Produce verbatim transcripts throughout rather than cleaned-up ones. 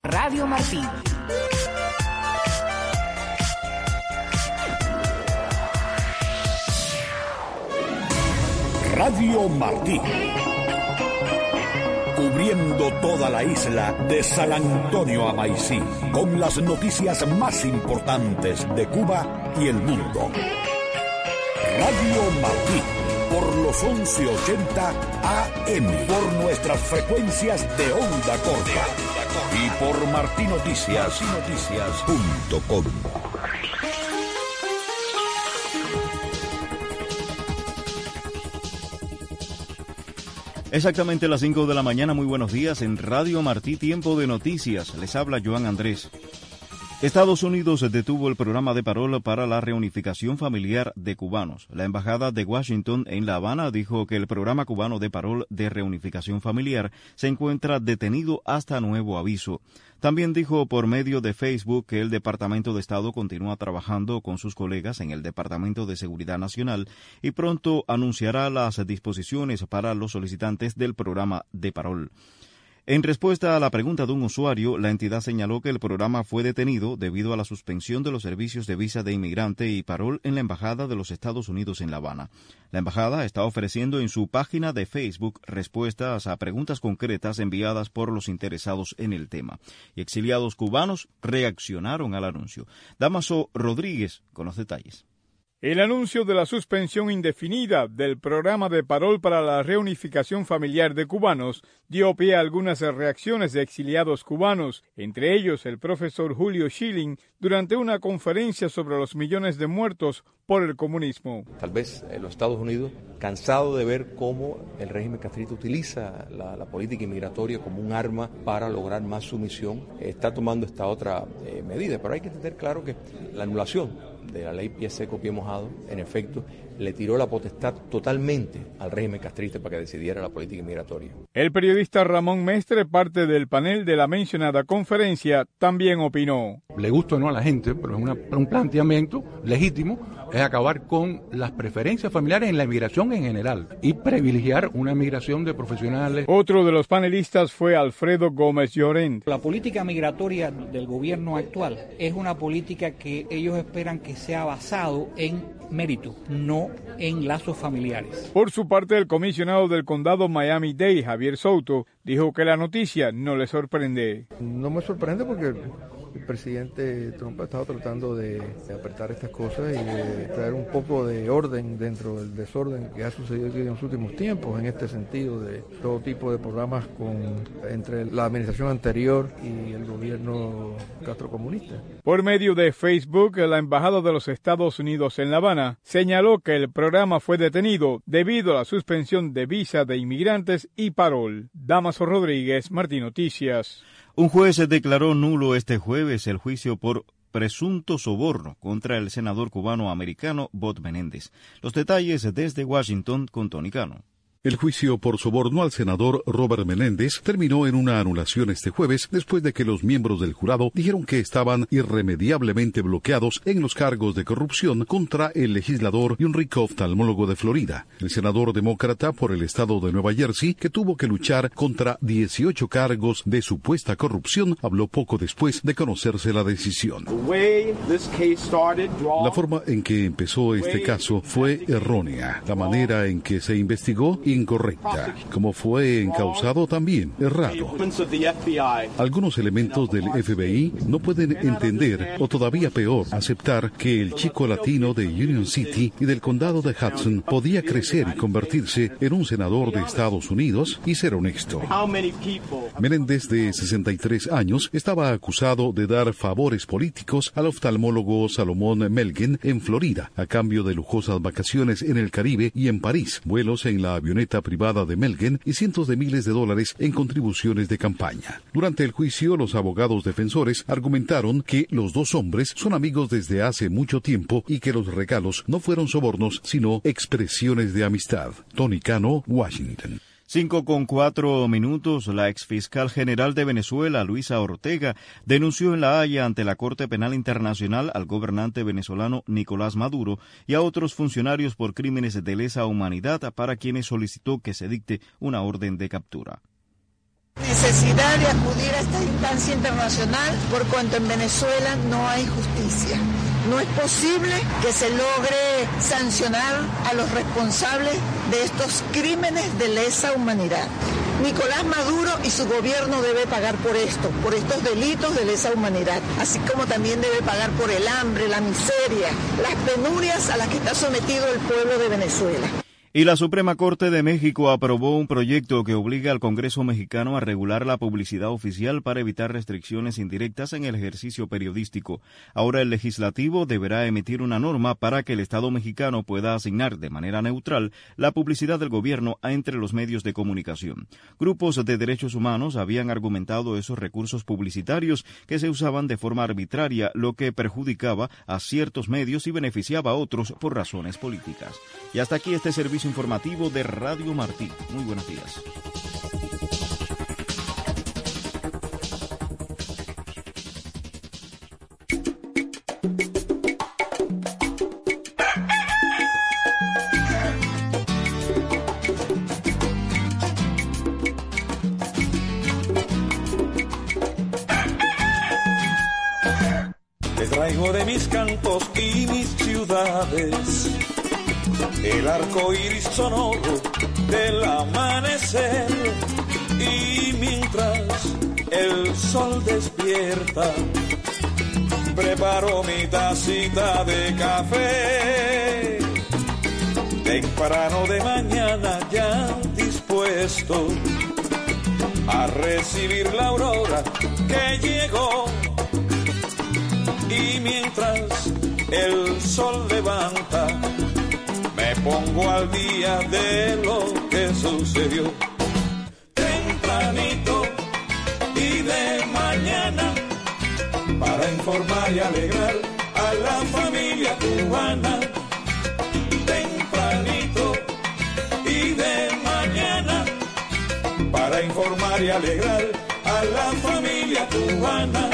Radio Martí. Radio Martí. Cubriendo toda la isla de San Antonio a Maicí, con las noticias más importantes de Cuba y el mundo. Radio Martí, por los once ochenta A M, por nuestras frecuencias de onda corta y por martinoticias punto com. Exactamente las cinco de la mañana, muy buenos días en Radio Martí, tiempo de noticias. Les habla Joan Andrés. Estados Unidos detuvo el programa de Parol para la reunificación familiar de cubanos. La embajada de Washington en La Habana dijo que el programa cubano de Parol de reunificación familiar se encuentra detenido hasta nuevo aviso. También dijo por medio de Facebook que el Departamento de Estado continúa trabajando con sus colegas en el Departamento de Seguridad Nacional y pronto anunciará las disposiciones para los solicitantes del programa de Parol. En respuesta a la pregunta de un usuario, la entidad señaló que el programa fue detenido debido a la suspensión de los servicios de visa de inmigrante y parol en la Embajada de los Estados Unidos en La Habana. La embajada está ofreciendo en su página de Facebook respuestas a preguntas concretas enviadas por los interesados en el tema. Y exiliados cubanos reaccionaron al anuncio. Damaso Rodríguez con los detalles. El anuncio de la suspensión indefinida del programa de Parol para la reunificación familiar de cubanos dio pie a algunas reacciones de exiliados cubanos, entre ellos el profesor Julio Schilling, durante una conferencia sobre los millones de muertos por el comunismo. Tal vez en los Estados Unidos, cansado de ver cómo el régimen castrista utiliza la, la política inmigratoria como un arma para lograr más sumisión, está tomando esta otra eh, medida. Pero hay que tener claro que la anulación de la ley Pie Seco, Pie Mojado, en efecto, le tiró la potestad totalmente al régimen castrista para que decidiera la política inmigratoria. El periodista Ramón Mestre, parte del panel de la mencionada conferencia, también opinó. Le gusta o no a la gente, pero es una, un planteamiento legítimo, es acabar con las preferencias familiares en la inmigración en general y privilegiar una migración de profesionales. Otro de los panelistas ffue Alfredo Gómez Llorent. La política migratoria del gobierno actual es una política que ellos esperan que sea basado en mérito, no en lazos familiares. Por su parte, el comisionado del condado Miami-Dade, Javier Souto, dijo que la noticia no le sorprende. No me sorprende porque el presidente Trump ha estado tratando de, de apretar estas cosas y de traer un poco de orden dentro del desorden que ha sucedido aquí en los últimos tiempos, en este sentido de todo tipo de programas con, entre la administración anterior y el gobierno castrocomunista. Por medio de Facebook, la Embajada de los Estados Unidos en La Habana señaló que el programa fue detenido debido a la suspensión de visa de inmigrantes y parol. Damaso Rodríguez, Martín Noticias. Un juez declaró nulo este jueves el juicio por presunto soborno contra el senador cubano-americano Bob Menéndez. Los detalles desde Washington con Tony Cano. El juicio por soborno al senador Robert Menéndez terminó en una anulación este jueves después de que los miembros del jurado dijeron que estaban irremediablemente bloqueados en los cargos de corrupción contra el legislador y un rico oftalmólogo de Florida. El senador demócrata por el estado de Nueva Jersey, que tuvo que luchar contra dieciocho cargos de supuesta corrupción, habló poco después de conocerse la decisión. La forma en que empezó este caso fue errónea. La manera en que se investigó incorrecta, como fue encausado también errado. Algunos elementos del F B I no pueden entender, o todavía peor, aceptar que el chico latino de Union City y del condado de Hudson podía crecer y convertirse en un senador de Estados Unidos y ser honesto. Menéndez, de sesenta y tres años, estaba acusado de dar favores políticos al oftalmólogo Salomón Melgen en Florida, a cambio de lujosas vacaciones en el Caribe y en París, vuelos en la avioneta privada de Melgen y cientos de miles de dólares en contribuciones de campaña. Durante el juicio, los abogados defensores argumentaron que los dos hombres son amigos desde hace mucho tiempo y que los regalos no fueron sobornos, sino expresiones de amistad. Tony Cano, Washington. Cinco con cuatro minutos, la exfiscal general de Venezuela, Luisa Ortega, denunció en La Haya ante la Corte Penal Internacional al gobernante venezolano Nicolás Maduro y a otros funcionarios por crímenes de lesa humanidad, para quienes solicitó que se dicte una orden de captura. Necesidad de acudir a esta instancia internacional por cuanto en Venezuela no hay justicia. No es posible que se logre sancionar a los responsables de estos crímenes de lesa humanidad. Nicolás Maduro y su gobierno debe pagar por esto, por estos delitos de lesa humanidad, así como también debe pagar por el hambre, la miseria, las penurias a las que está sometido el pueblo de Venezuela. Y la Suprema Corte de México aprobó un proyecto que obliga al Congreso mexicano a regular la publicidad oficial para evitar restricciones indirectas en el ejercicio periodístico. Ahora el legislativo deberá emitir una norma para que el Estado mexicano pueda asignar de manera neutral la publicidad del gobierno entre los medios de comunicación. Grupos de derechos humanos habían argumentado esos recursos publicitarios que se usaban de forma arbitraria, lo que perjudicaba a ciertos medios y beneficiaba a otros por razones políticas. Y hasta aquí este servicio informativo de Radio Martí. Muy buenos días. Te traigo de mis campos y mis ciudades el arco iris sonoro del amanecer, y mientras el sol despierta, preparo mi tacita de café. Temprano de mañana ya dispuesto a recibir la aurora que llegó, y mientras el sol levanta, me pongo al día de lo que sucedió. Tempranito y de mañana, para informar y alegrar a la familia cubana. Tempranito y de mañana, para informar y alegrar a la familia cubana.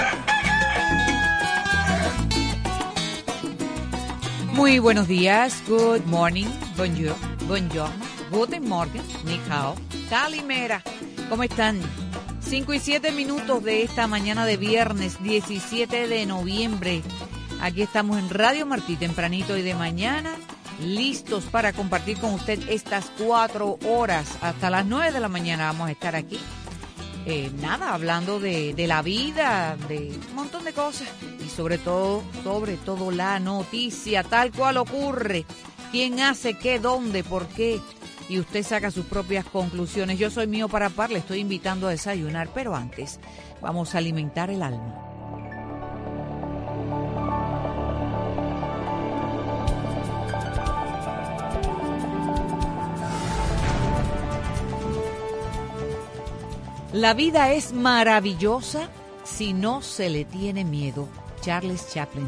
Muy buenos días, good morning, bonjour, buongiorno, guten morgen, ni hao, calimera. ¿Cómo están? Cinco y siete minutos de esta mañana de viernes diecisiete de noviembre. Aquí estamos en Radio Martí, tempranito y de mañana, listos para compartir con usted estas cuatro horas. Hasta las nueve de la mañana vamos a estar aquí. Eh, nada, hablando de, de la vida, de un montón de cosas y sobre todo, sobre todo la noticia tal cual ocurre, quién hace qué, dónde, por qué, y usted saca sus propias conclusiones. Yo soy Mío para Par, le estoy invitando a desayunar, pero antes vamos a alimentar el alma. La vida es maravillosa si no se le tiene miedo. Charles Chaplin.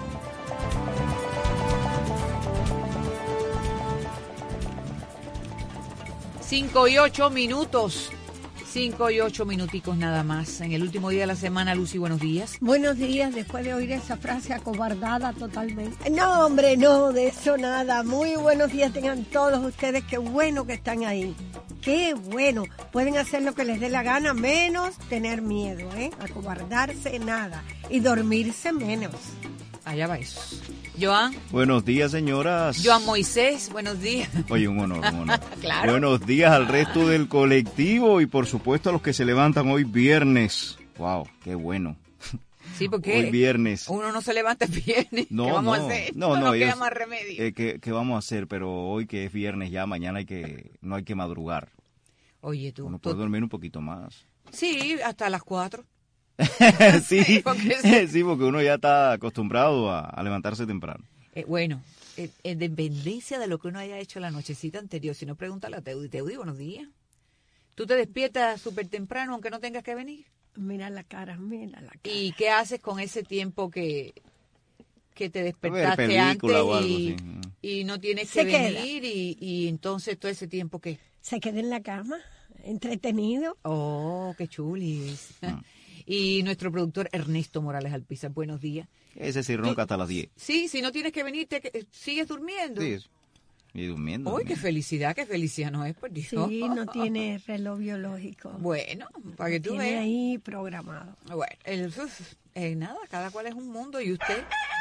Cinco y ocho minutos. Cinco y ocho minuticos nada más. En el último día de la semana, Lucy, buenos días. Buenos días, después de oír esa frase acobardada totalmente. No, hombre, no, de eso nada. Muy buenos días tengan todos ustedes. Qué bueno que están ahí. Qué bueno. Pueden hacer lo que les dé la gana, menos tener miedo, ¿eh? Acobardarse, nada. Y dormirse menos. Allá va eso. Joan. Buenos días, señoras. Joan Moisés, buenos días. Oye, un honor, un honor. Claro. Buenos días al resto del colectivo y por supuesto a los que se levantan hoy viernes. Wow, qué bueno. Sí, porque hoy viernes. Uno no se levanta el viernes. No, ¿Qué vamos no, a hacer? No, no, no ellos, queda más remedio. Eh, ¿qué, ¿Qué vamos a hacer? Pero hoy que es viernes ya, mañana hay que no hay que madrugar. Oye, tú. Uno tú... puede dormir un poquito más. Sí, hasta las cuatro. sí, sí, porque sí. sí, porque uno ya está acostumbrado a, a levantarse temprano. Eh, bueno, eh, en dependencia de lo que uno haya hecho la nochecita anterior, si no, pregúntale a Teudi. Teudi, buenos días. ¿Tú te despiertas súper temprano aunque no tengas que venir? Mira la cara, mira la cara. ¿Y qué haces con ese tiempo que, que te despertaste ver, antes algo, y, sí. y no tienes Se que queda. venir? Y, y entonces todo ese tiempo, ¿qué? Se queda en la cama, entretenido. Oh, qué chulis. Mm. Y nuestro productor Ernesto Morales Alpizar, buenos días. Ese sí ronca hasta las diez. Sí, si no tienes que venir, te, ¿sigues durmiendo? Sí. Y durmiendo. Uy, qué felicidad, qué felicidad no es, por Dios. Sí, no tiene reloj biológico. Bueno, para que tú veas. Tiene ahí programado. Bueno, el, uf, eh, nada, cada cual es un mundo y usted...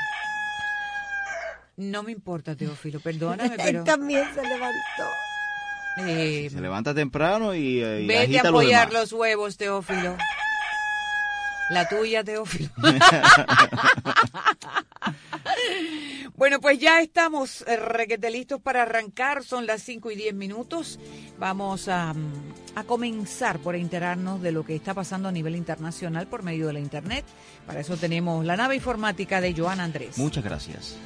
No me importa, Teófilo, perdóname, pero... Él también se levantó. Eh, se levanta temprano y, y vete agita a apoyar los, los huevos, Teófilo. La tuya, Teófilo. Bueno, pues ya estamos eh, requete listos para arrancar. Son las cinco y diez minutos. Vamos a, a comenzar por enterarnos de lo que está pasando a nivel internacional por medio de la Internet. Para eso tenemos la nave informática de Joan Andrés. Muchas gracias.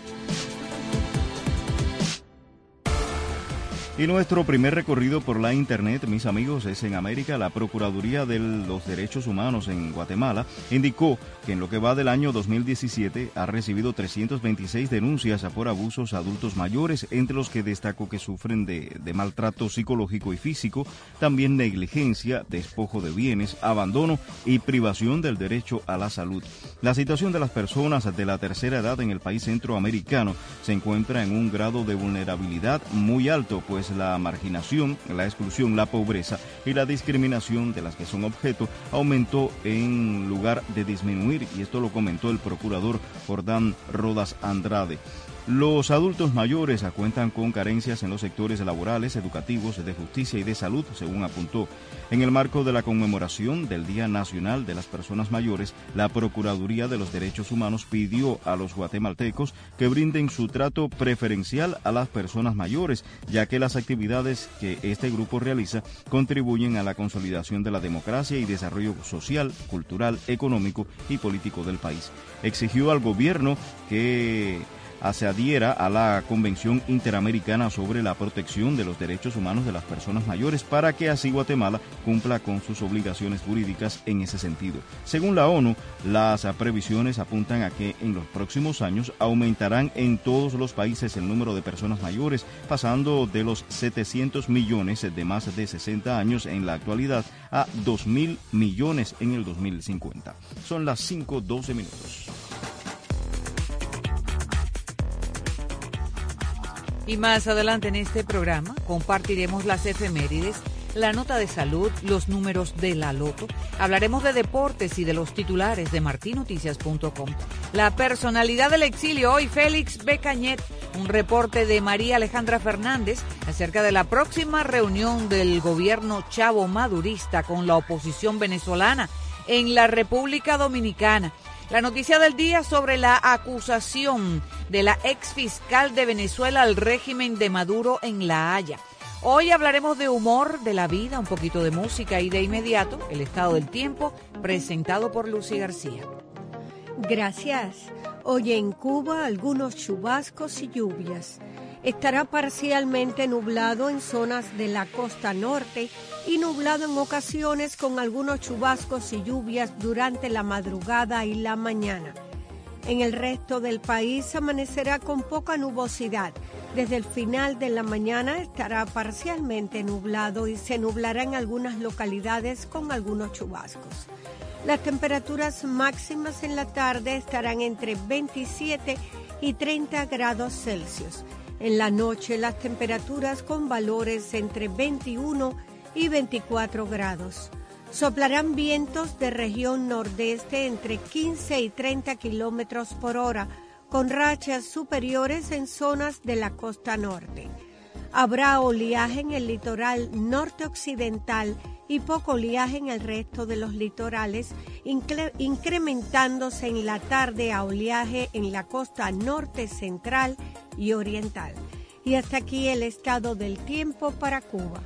Y nuestro primer recorrido por la Internet, mis amigos, es en América. La Procuraduría de los Derechos Humanos en Guatemala indicó que en lo que va del año dos mil diecisiete ha recibido trescientas veintiséis denuncias por abusos a adultos mayores, entre los que destacó que sufren de, de maltrato psicológico y físico, también negligencia, despojo de bienes, abandono y privación del derecho a la salud. La situación de las personas de la tercera edad en el país centroamericano se encuentra en un grado de vulnerabilidad muy alto, pues la marginación, la exclusión, la pobreza y la discriminación de las que son objeto aumentó en lugar de disminuir, y esto lo comentó el procurador Jordán Rodas Andrade. Los adultos mayores cuentan con carencias en los sectores laborales, educativos, de justicia y de salud, según apuntó. En el marco de la conmemoración del Día Nacional de las Personas Mayores, la Procuraduría de los Derechos Humanos pidió a los guatemaltecos que brinden su trato preferencial a las personas mayores, ya que las actividades que este grupo realiza contribuyen a la consolidación de la democracia y desarrollo social, cultural, económico y político del país. Exigió al gobierno que se adhiera a la Convención Interamericana sobre la Protección de los Derechos Humanos de las Personas Mayores para que así Guatemala cumpla con sus obligaciones jurídicas en ese sentido. Según la ONU, las previsiones apuntan a que en los próximos años aumentarán en todos los países el número de personas mayores, pasando de los setecientos millones de más de sesenta años en la actualidad a dos mil millones en el dos mil cincuenta. Son las cinco doce minutos. Y más adelante en este programa compartiremos las efemérides, la nota de salud, los números de la loto. Hablaremos de deportes y de los titulares de martin noticias punto com. La personalidad del exilio hoy, Félix B. Cañet. Un reporte de María Alejandra Fernández acerca de la próxima reunión del gobierno chavo madurista con la oposición venezolana en la República Dominicana. La noticia del día sobre la acusación de la exfiscal de Venezuela al régimen de Maduro en La Haya. Hoy hablaremos de humor, de la vida, un poquito de música y de inmediato el estado del tiempo presentado por Lucy García. Gracias. Hoy en Cuba algunos chubascos y lluvias. Estará parcialmente nublado en zonas de la costa norte y nublado en ocasiones con algunos chubascos y lluvias durante la madrugada y la mañana. En el resto del país amanecerá con poca nubosidad. Desde el final de la mañana estará parcialmente nublado y se nublará en algunas localidades con algunos chubascos. Las temperaturas máximas en la tarde estarán entre veintisiete y treinta grados Celsius. En la noche las temperaturas con valores entre veintiuno y veinticuatro grados. Soplarán vientos de región nordeste entre quince y treinta kilómetros por hora, con rachas superiores en zonas de la costa norte. Habrá oleaje en el litoral norte occidental y poco oleaje en el resto de los litorales, incre- incrementándose en la tarde a oleaje en la costa norte central y oriental. Y hasta aquí el estado del tiempo para Cuba.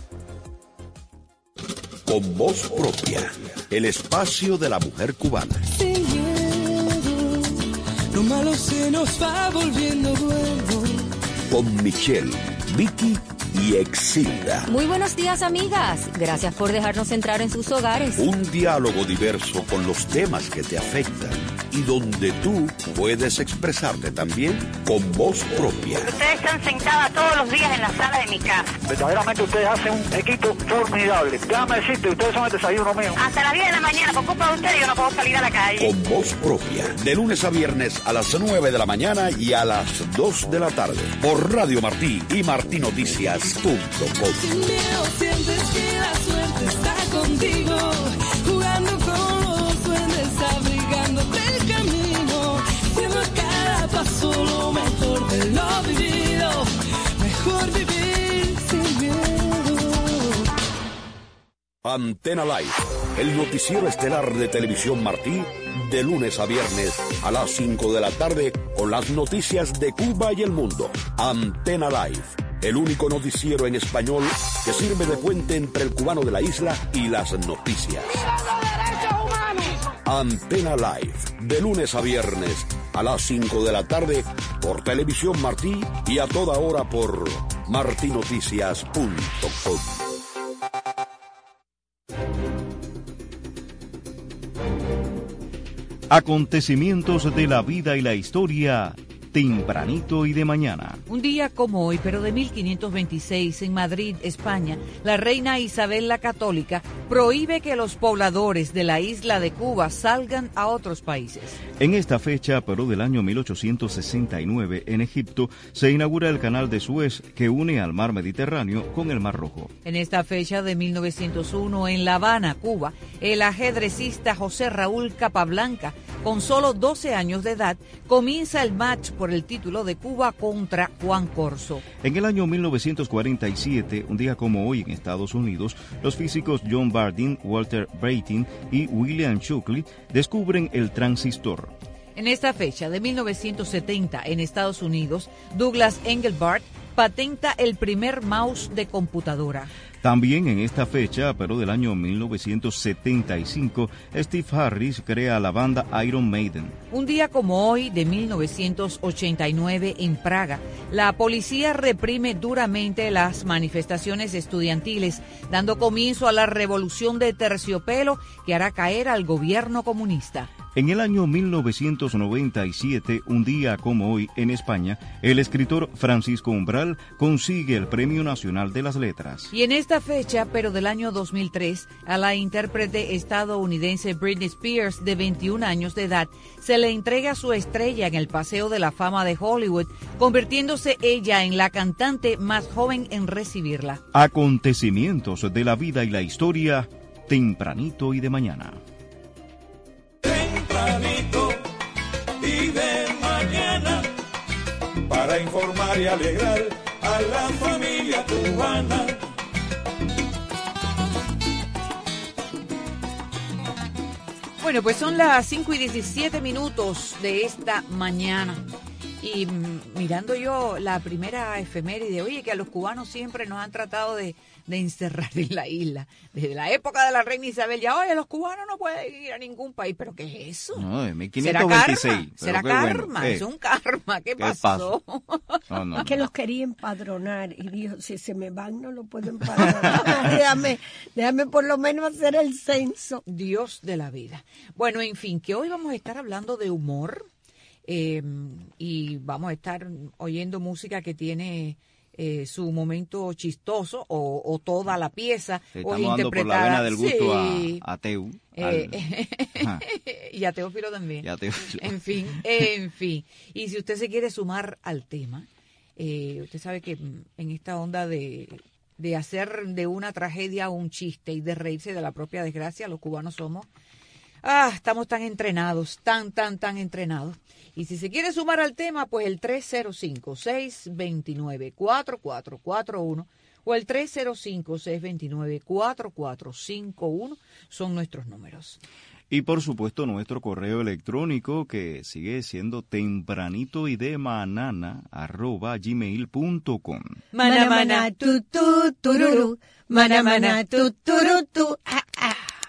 Con voz propia, el espacio de la mujer cubana. Sin miedo, lo malo se nos va volviendo bueno. Con Michelle, Vicky y Exilda. Muy buenos días, amigas. Gracias por dejarnos entrar en sus hogares. Un diálogo diverso con los temas que te afectan y donde tú puedes expresarte también con voz propia. Ustedes están sentadas todos los días en la sala de mi casa. Verdaderamente ustedes hacen un equipo formidable. Déjame decirte, ustedes son el desayuno mío. Hasta las diez de la mañana, por culpa de ustedes, yo no puedo salir a la calle. Con voz propia, de lunes a viernes a las nueve de la mañana y a las dos de la tarde. Por Radio Martí y martí noticias punto com. Sin miedo sientes que la suerte está contigo, jugando con los duendes, abrigándote el camino, siendo cada paso lo mejor de lo vivido, mejor vivir sin miedo. Antena Live, el noticiero estelar de Televisión Martí, de lunes a viernes a las cinco de la tarde con las noticias de Cuba y el mundo. Antena Live, el único noticiero en español que sirve de puente entre el cubano de la isla y las noticias. Antena Live, de lunes a viernes a las cinco de la tarde por Televisión Martí y a toda hora por martí noticias punto com. Acontecimientos de la vida y la historia, tempranito y de mañana. Un día como hoy, pero de mil quinientos veintiséis, en Madrid, España, la reina Isabel la Católica prohíbe que los pobladores de la isla de Cuba salgan a otros países. En esta fecha, pero del año mil ochocientos sesenta y nueve, en Egipto, se inaugura el canal de Suez que une al mar Mediterráneo con el Mar Rojo. En esta fecha de mil novecientos uno, en La Habana, Cuba, el ajedrecista José Raúl Capablanca, con solo doce años de edad, comienza el match por el título de Cuba contra Juan Corso. En el año mil novecientos cuarenta y siete, un día como hoy en Estados Unidos, los físicos John Bardeen, Walter Brattain y William Shockley descubren el transistor. En esta fecha de mil novecientos setenta, en Estados Unidos, Douglas Engelbart patenta el primer mouse de computadora. También en esta fecha, pero del año mil novecientos setenta y cinco, Steve Harris crea la banda Iron Maiden. Un día como hoy, de mil novecientos ochenta y nueve, en Praga, la policía reprime duramente las manifestaciones estudiantiles, dando comienzo a la revolución de terciopelo que hará caer al gobierno comunista. En el año mil novecientos noventa y siete, un día como hoy, en España, el escritor Francisco Umbral consigue el Premio Nacional de las Letras. Y en esta fecha, pero del año dos mil tres, a la intérprete estadounidense Britney Spears, de veintiún años de edad, se le entrega su estrella en el Paseo de la Fama de Hollywood, convirtiéndose ella en la cantante más joven en recibirla. Acontecimientos de la vida y la historia, tempranito y de mañana. Tempranito y de mañana, para informar y alegrar a la familia cubana. Bueno, pues son las cinco y diecisiete minutos de esta mañana. Y mm, mirando yo la primera efeméride, oye, que a los cubanos siempre nos han tratado de, de encerrar en la isla. Desde la época de la reina Isabel, ya, oye, los cubanos no pueden ir a ningún país. ¿Pero qué es eso? No, de mil quinientos veintiséis. ¿Será karma? ¿Será karma? Bueno. Es un karma. ¿Qué, ¿Qué pasó? No, no, es que no. los quería empadronar y dijo, si se me van no lo puedo empadronar. déjame, déjame por lo menos hacer el censo. Dios de la vida. Bueno, en fin, que hoy vamos a estar hablando de humor. Eh, y vamos a estar oyendo música que tiene eh, su momento chistoso o, o toda la pieza. Estamos o es dando interpretada. por la vena del gusto Sí. a, a Teu. Eh, al... y a Teófilo también. Y a Teófilo. En fin, en fin. Y si usted se quiere sumar al tema, eh, usted sabe que en esta onda de, de hacer de una tragedia un chiste y de reírse de la propia desgracia, los cubanos somos... Ah, estamos tan entrenados, tan, tan, tan entrenados. Y si se quiere sumar al tema, pues el tres cero cinco, seis dos nueve, cuatro cuatro cuatro uno o el tres cero cinco, seis dos nueve, cuatro cuatro cinco uno son nuestros números. Y por supuesto nuestro correo electrónico que sigue siendo tempranito y de manana arroba gmail punto com. Mana, mana, tu, tu, tururu, mana, mana, tu, turu, tu, ah, ah.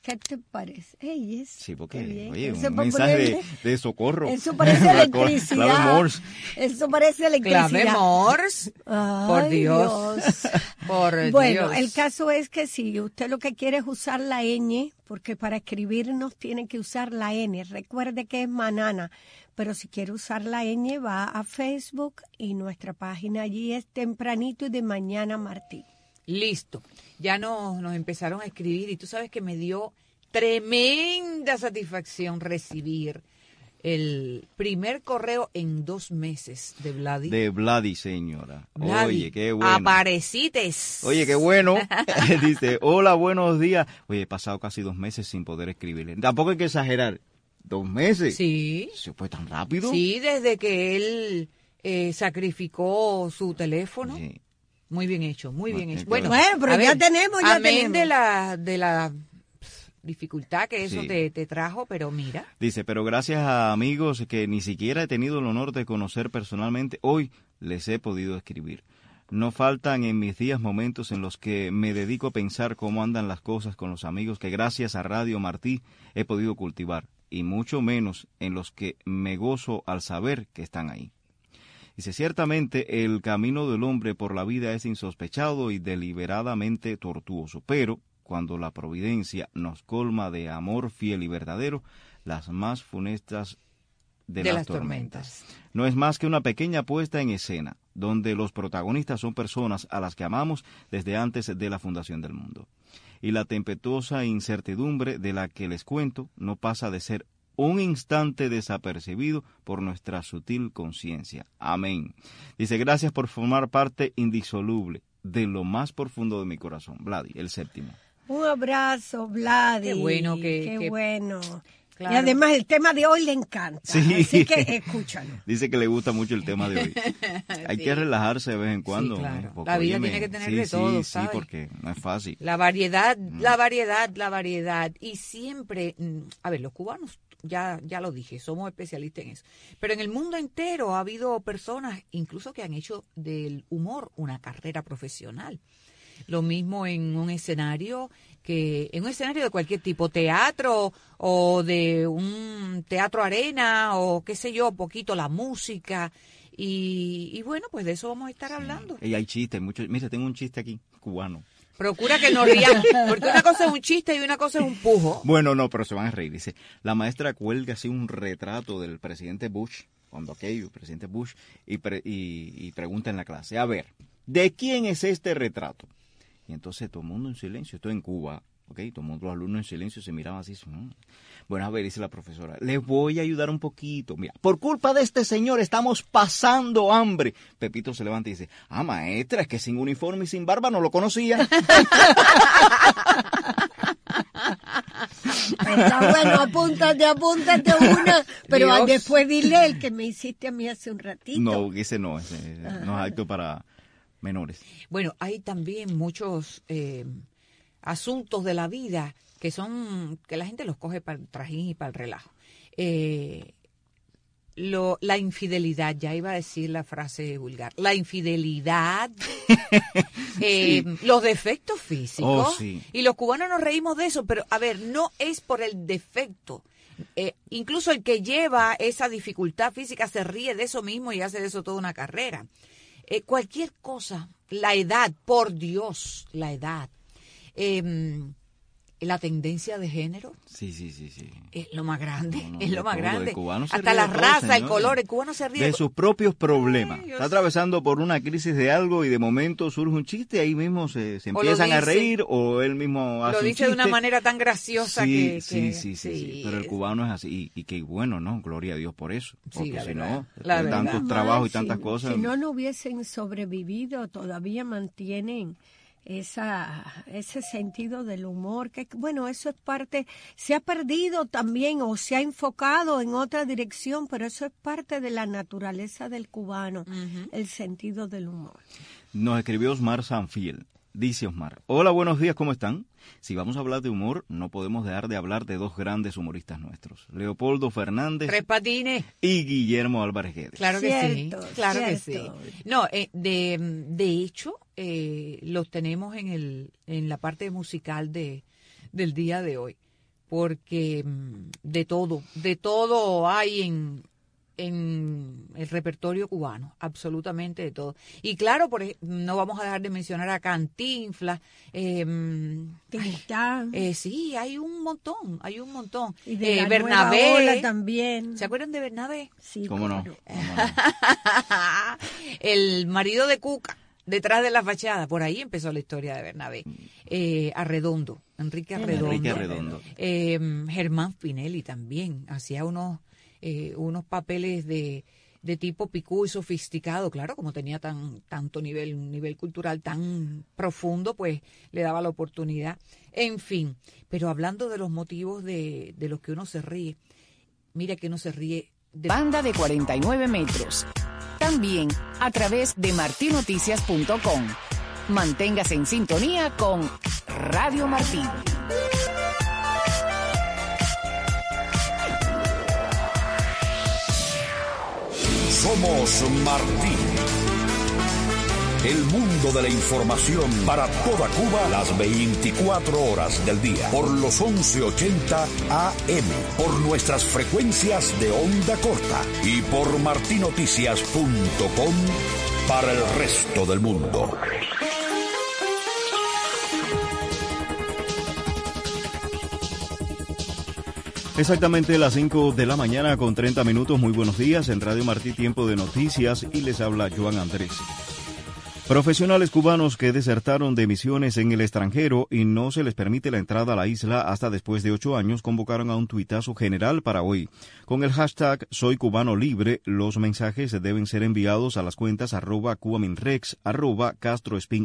¿Qué te parece? Ey, es, Sí, porque, bien. oye, Eso un para mensaje de, ponerle- de socorro. Eso parece La electricidad. clave Morse. Eso parece electricidad. Clave Morse. Ay, Por Dios. Por Bueno, Dios. el caso es que si usted lo que quiere es usar la ñ, porque para escribirnos tiene que usar la N. Recuerde que es Manana, pero si quiere usar la ñ va a Facebook y nuestra página allí es Tempranito y de Mañana Martí. Listo. Ya nos, nos empezaron a escribir y tú sabes que me dio tremenda satisfacción recibir el primer correo en dos meses de Vladi. De Vladi, señora. Vladi, Oye, qué bueno. aparecites. Oye, qué bueno. Dice, hola, buenos días. Oye, he pasado casi dos meses sin poder escribirle. Tampoco hay que exagerar. ¿Dos meses? Sí. ¿Se fue tan rápido? Sí, desde que él eh, sacrificó su teléfono. Sí. Muy bien hecho, muy bien hecho. Bueno, Bueno, pero a ya ver, tenemos, ya amén tenemos. de la de la pf, dificultad que eso Sí. te, te trajo, pero mira. Dice, pero gracias a amigos que ni siquiera he tenido el honor de conocer personalmente, hoy les he podido escribir. No faltan en mis días momentos en los que me dedico a pensar cómo andan las cosas con los amigos que gracias a Radio Martí he podido cultivar, y mucho menos en los que me gozo al saber que están ahí. Dice, ciertamente el camino del hombre por la vida es insospechado y deliberadamente tortuoso, pero cuando la providencia nos colma de amor fiel y verdadero, las más funestas de, De las, las tormentas. tormentas. No es más que una pequeña puesta en escena, donde los protagonistas son personas a las que amamos desde antes de la fundación del mundo. Y la tempestuosa incertidumbre de la que les cuento no pasa de ser un instante desapercibido por nuestra sutil conciencia. Amén. Dice, gracias por formar parte indisoluble de lo más profundo de mi corazón. Vladi, el séptimo. Un abrazo, Vladi. Qué bueno que- Qué que- bueno. Claro. Y además el tema de hoy le encanta. Sí. Así que escúchalo. Dice que le gusta mucho el tema de hoy. Hay Sí. que relajarse de vez en cuando. Sí, claro. ¿eh? Porque, La vida óyeme, tiene que tener sí, de sí, todo, Sí, ¿sabes? porque no es fácil. La variedad, la variedad, la variedad. Y siempre, mm, a ver, los cubanos, ya, ya lo dije, somos especialistas en eso. Pero en el mundo entero ha habido personas, incluso que han hecho del humor una carrera profesional. Lo mismo en un escenario que en un escenario de cualquier tipo, teatro o de un teatro arena o qué sé yo, poquito la música y, y bueno, pues de eso vamos a estar hablando. Y hay chistes, muchos. Mira, tengo un chiste aquí, cubano. Procura que nos riamos, porque una cosa es un chiste y una cosa es un pujo. Bueno, no, pero se van a reír. Dice, la maestra cuelga así un retrato del presidente Bush, cuando aquello, presidente Bush, y, pre- y, y pregunta en la clase, a ver, ¿de quién es este retrato? Y entonces todo el mundo en silencio, esto en Cuba, ¿ok? Todo el mundo, los alumnos en silencio se miraban así. "Mm". Bueno, a ver, dice la profesora, les voy a ayudar un poquito. Mira, por culpa de este señor estamos pasando hambre. Pepito se levanta y dice, ah, maestra, es que sin uniforme y sin barba no lo conocía. Está bueno, apúntate, apúntate una, pero Dios. después dile el que me hiciste a mí hace un ratito. No, ese no, ese no es acto para menores. Bueno, hay también muchos eh, asuntos de la vida que son que la gente los coge para el trajín y para el relajo. Eh, lo, la infidelidad, ya iba a decir la frase vulgar, la infidelidad, eh, los defectos físicos, Oh, sí. y los cubanos nos reímos de eso, pero a ver, no es por el defecto. Eh, incluso el que lleva esa dificultad física se ríe de eso mismo y hace de eso toda una carrera. Eh, cualquier cosa, la edad, por Dios, la edad, eh, la tendencia de género Sí, sí, sí, sí. es lo más grande, No, no, es de lo más todo, grande. el cubano se Hasta ríe la de todo, raza, el señores. color, el cubano se ríe De sus propios problemas. Ay, Dios. Está atravesando por una crisis de algo y de momento surge un chiste y ahí mismo se, se O lo empiezan a dice- reír o él mismo hace Lo un dice de una chiste. manera tan graciosa Sí, que, sí, que- sí, sí, sí, sí, pero el es- cubano es así y, y que bueno, ¿no? Gloria a Dios por eso. Sí, Porque la si verdad, no, la después de verdad. tantos Mal, trabajos y si- tantas cosas. Si no, no hubiesen sobrevivido, todavía mantienen esa ese sentido del humor, que bueno, eso es parte, se ha perdido también o se ha enfocado en otra dirección, pero eso es parte de la naturaleza del cubano, Ujú. el sentido del humor. Nos escribió Osmar Sanfiel. Dice Osmar, hola, buenos días, ¿cómo están? Si vamos a hablar de humor, no podemos dejar de hablar de dos grandes humoristas nuestros, Leopoldo Fernández Tres patines. y Guillermo Álvarez Guedes. Claro que Cierto, sí, claro que sí. cierto. No, eh, de, de hecho, eh, los tenemos en el en la parte musical de del día de hoy. porque de todo, de todo hay en, en el repertorio cubano, absolutamente de todo. Y claro, por ej- no vamos a dejar de mencionar a Cantinflas. Eh, eh, sí, hay un montón, hay un montón. Y de eh, la Bernabé nueva ola también. ¿Se acuerdan de Bernabé? Sí, ¿Cómo no? claro. ¿Cómo no? El marido de Cuca, detrás de la fachada, por ahí empezó la historia de Bernabé. Eh, Arredondo, Enrique Arredondo. Enrique Arredondo. Eh, Germán Spinelli también, hacía unos, eh, unos papeles de, de tipo picú y sofisticado, claro, como tenía tan tanto nivel, un nivel cultural tan profundo, pues le daba la oportunidad. En fin, pero hablando de los motivos de, de los que uno se ríe, mira que uno se ríe de... Banda de cuarenta y nueve metros. También a través de martín noticias punto com. Manténgase en sintonía con Radio Martín. Somos Martín. El mundo de la información para toda Cuba las veinticuatro horas del día. Por los once ochenta A M. Por nuestras frecuencias de onda corta. Y por martín noticias punto com para el resto del mundo. Exactamente las cinco de la mañana con treinta minutos. Muy buenos días en Radio Martí, tiempo de noticias, y les habla Joan Andrés. Profesionales cubanos que desertaron de misiones en el extranjero y no se les permite la entrada a la isla hasta después de ocho años convocaron a un tuitazo general para hoy. Con el hashtag Soy Cubano Libre, los mensajes deben ser enviados a las cuentas arroba cubaminrex, arroba castrospinm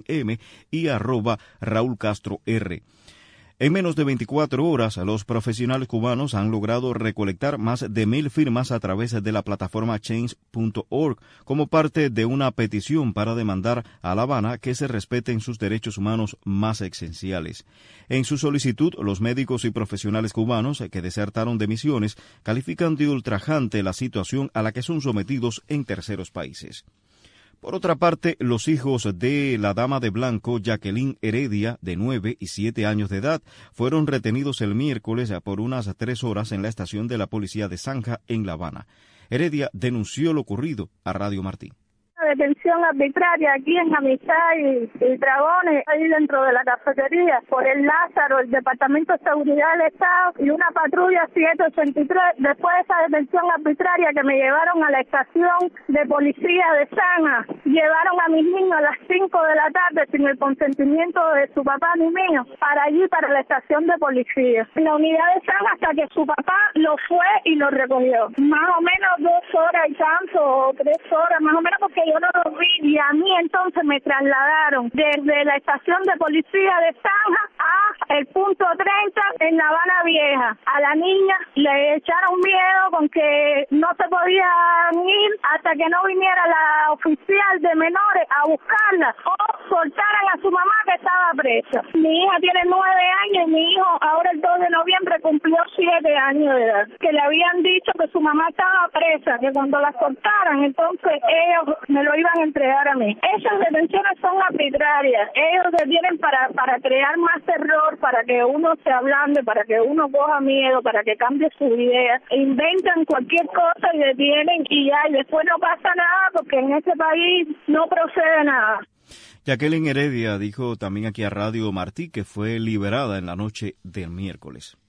y arroba Raúl Castro R. En menos de veinticuatro horas, los profesionales cubanos han logrado recolectar más de mil firmas a través de la plataforma change punto org como parte de una petición para demandar a La Habana que se respeten sus derechos humanos más esenciales. En su solicitud, los médicos y profesionales cubanos que desertaron de misiones califican de ultrajante la situación a la que son sometidos en terceros países. Por otra parte, los hijos de la dama de blanco, Jacqueline Heredia, de nueve y siete años de edad, fueron retenidos el miércoles por unas tres horas en la estación de la policía de Zanja, en La Habana. Heredia denunció lo ocurrido a Radio Martí. Detención arbitraria aquí en Amistad y, y Dragones, ahí dentro de la cafetería, por el Lázaro, el Departamento de Seguridad del Estado y una patrulla siete ochenta y tres. Después de esa detención arbitraria que me llevaron a la estación de policía de Zanja, llevaron a mis niños a las cinco de la tarde sin el consentimiento de su papá ni mío, para allí, para la estación de policía. En la unidad de Zanja hasta que su papá lo fue y lo recogió. Más o menos dos horas y tanto, o tres horas, más o menos, porque yo no lo vi, y a mí entonces me trasladaron desde la estación de policía de Zanja a el punto treinta en La Habana Vieja. A la niña le echaron miedo con que no se podían ir hasta que no viniera la oficial de menores a buscarla o soltaran a su mamá que estaba presa. Mi hija tiene nueve años y mi hijo ahora el dos de noviembre cumplió siete años de edad. Que le habían dicho que su mamá estaba presa, que cuando la soltaran entonces ellos me lo iban a entregar a mí. Esas detenciones son arbitrarias. Ellos detienen para, para crear más terror, para que uno se ablande, para que uno coja miedo, para que cambie sus ideas. Inventan cualquier cosa y detienen y ya, y después no pasa nada porque en este país no procede nada. Jacqueline Heredia dijo también aquí a Radio Martí que fue liberada en la noche del miércoles.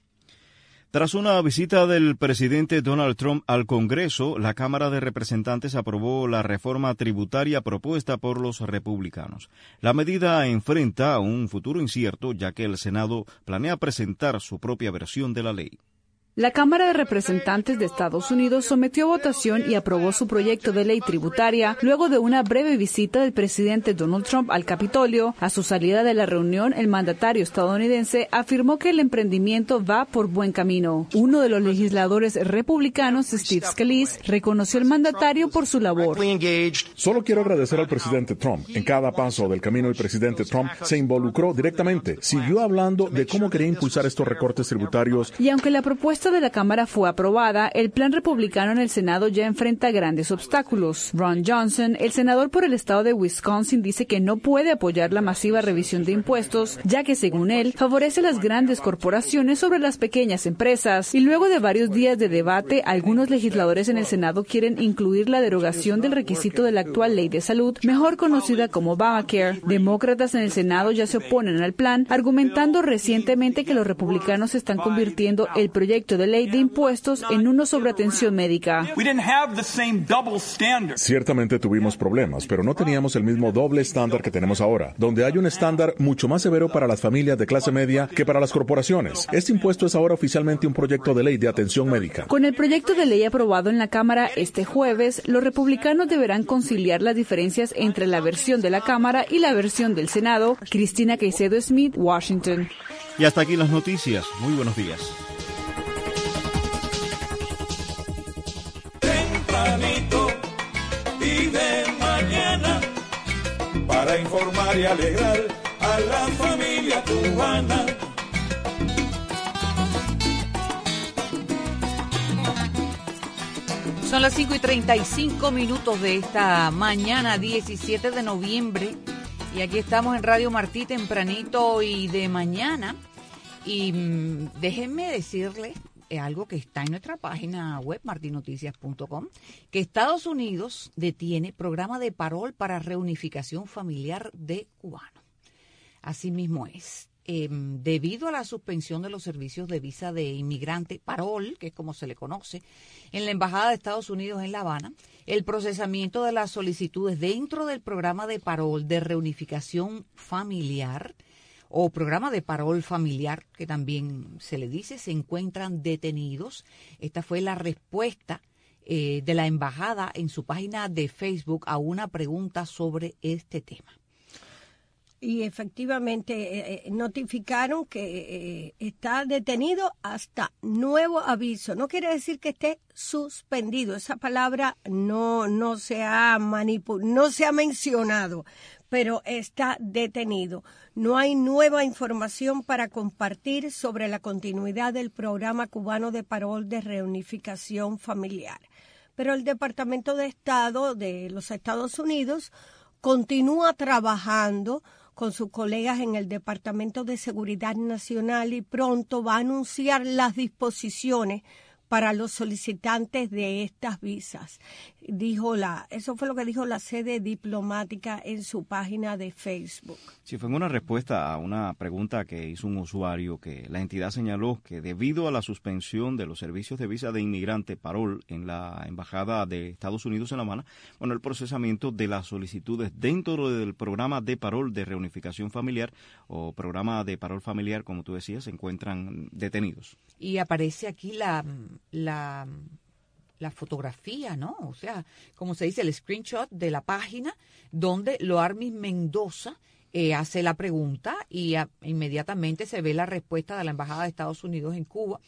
Tras una visita del presidente Donald Trump al Congreso, la Cámara de Representantes aprobó la reforma tributaria propuesta por los republicanos. La medida enfrenta un futuro incierto, ya que el Senado planea presentar su propia versión de la ley. La Cámara de Representantes de Estados Unidos sometió a votación y aprobó su proyecto de ley tributaria luego de una breve visita del presidente Donald Trump al Capitolio. A su salida de la reunión, el mandatario estadounidense afirmó que el emprendimiento va por buen camino. Uno de los legisladores republicanos, Steve Scalise, reconoció al mandatario por su labor. Solo quiero agradecer al presidente Trump. En cada paso del camino, el presidente Trump se involucró directamente. Siguió hablando de cómo quería impulsar estos recortes tributarios. Y aunque la propuesta propuesta de la Cámara fue aprobada, el plan republicano en el Senado ya enfrenta grandes obstáculos. Ron Johnson, el senador por el estado de Wisconsin, dice que no puede apoyar la masiva revisión de impuestos, ya que, según él, favorece a las grandes corporaciones sobre las pequeñas empresas. Y luego de varios días de debate, algunos legisladores en el Senado quieren incluir la derogación del requisito de la actual ley de salud, mejor conocida como Obamacare. Demócratas en el Senado ya se oponen al plan, argumentando recientemente que los republicanos están convirtiendo el proyecto de ley de impuestos en uno sobre atención médica. Ciertamente tuvimos problemas, pero no teníamos el mismo doble estándar que tenemos ahora, donde hay un estándar mucho más severo para las familias de clase media que para las corporaciones. Este impuesto es ahora oficialmente un proyecto de ley de atención médica. Con el proyecto de ley aprobado en la Cámara este jueves, los republicanos deberán conciliar las diferencias entre la versión de la Cámara y la versión del Senado. Cristina Caicedo Smith, Washington. Y hasta aquí las noticias. Muy buenos días. Tempranito y de mañana, para informar y alegrar a la familia cubana. Son las cinco y treinta y cinco minutos de esta mañana, diecisiete de noviembre. Y aquí estamos en Radio Martí tempranito y de mañana. Y mmm, déjenme decirles eh, algo que está en nuestra página web, marti noticias punto com, que Estados Unidos detiene programa de parol para reunificación familiar de cubanos. Así mismo es. Eh, debido a la suspensión de los servicios de visa de inmigrante, parol, que es como se le conoce, en la Embajada de Estados Unidos en La Habana, el procesamiento de las solicitudes dentro del programa de parol de reunificación familiar o programa de parol familiar, que también se le dice, se encuentran detenidos. Esta fue la respuesta eh, de la Embajada en su página de Facebook a una pregunta sobre este tema. Y efectivamente eh, notificaron que eh, está detenido hasta nuevo aviso. No quiere decir que esté suspendido. Esa palabra no no se ha manipu- no se ha mencionado, pero está detenido. No hay nueva información para compartir sobre la continuidad del programa cubano de parol de reunificación familiar. Pero el Departamento de Estado de los Estados Unidos continúa trabajando con sus colegas en el Departamento de Seguridad Nacional y pronto va a anunciar las disposiciones para los solicitantes de estas visas. Dijo la, eso fue lo que dijo la sede diplomática en su página de Facebook. Sí, fue en una respuesta a una pregunta que hizo un usuario que la entidad señaló que debido a la suspensión de los servicios de visa de inmigrante parol en la Embajada de Estados Unidos en La Habana, bueno, el procesamiento de las solicitudes dentro del programa de parol de reunificación familiar o programa de parol familiar, como tú decías, se encuentran detenidos. Y aparece aquí la la la fotografía, ¿no? O sea, como se dice, el screenshot de la página donde Loarmis Mendoza eh, hace la pregunta y a, inmediatamente se ve la respuesta de la Embajada de Estados Unidos en Cuba.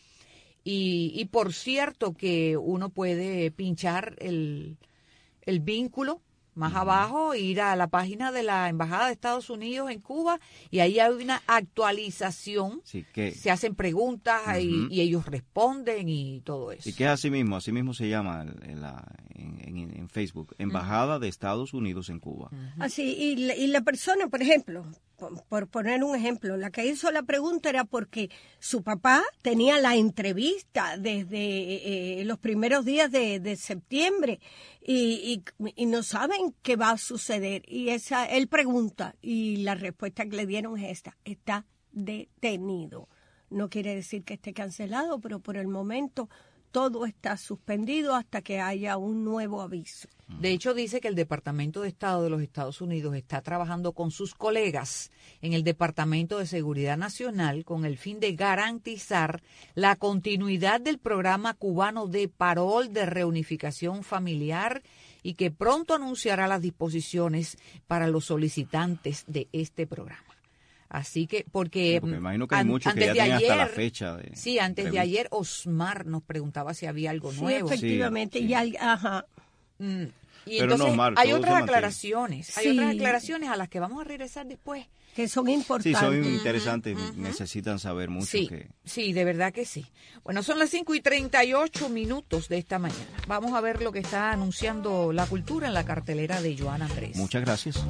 Y, y por cierto que uno puede pinchar el, el vínculo más abajo, ir a la página de la Embajada de Estados Unidos en Cuba y ahí hay una actualización, sí, que, se hacen preguntas uh-huh. y, y ellos responden y todo eso. Y que es así mismo, así mismo se llama en, la, en, en, en Facebook, Embajada uh-huh. de Estados Unidos en Cuba. Uh-huh. Así, y, la, y la persona, por ejemplo, por, por poner un ejemplo, la que hizo la pregunta era porque su papá tenía la entrevista desde eh, los primeros días de, de septiembre y, y, y no saben qué va a suceder. Y esa él pregunta y la respuesta que le dieron es esta: está detenido. No quiere decir que esté cancelado, pero por el momento todo está suspendido hasta que haya un nuevo aviso. De hecho, dice que el Departamento de Estado de los Estados Unidos está trabajando con sus colegas en el Departamento de Seguridad Nacional con el fin de garantizar la continuidad del programa cubano de parol de reunificación familiar y que pronto anunciará las disposiciones para los solicitantes de este programa. Así que, porque, sí, porque me imagino que hay muchos que ya tienen hasta la fecha. De, sí, antes de ayer Osmar nos preguntaba si había algo sí, nuevo. Efectivamente, sí, sí. Y al, ajá. Mm. Y Pero entonces no, Mar, hay todo otras se mantiene. aclaraciones, Sí. hay otras aclaraciones a las que vamos a regresar después. Que son Sí, importantes. son interesantes, necesitan saber mucho. Sí, que... sí, de verdad que sí. Bueno, son las cinco y treinta y ocho minutos de esta mañana. Vamos a ver lo que está anunciando la cultura en la cartelera de Joan Andrés. Muchas gracias.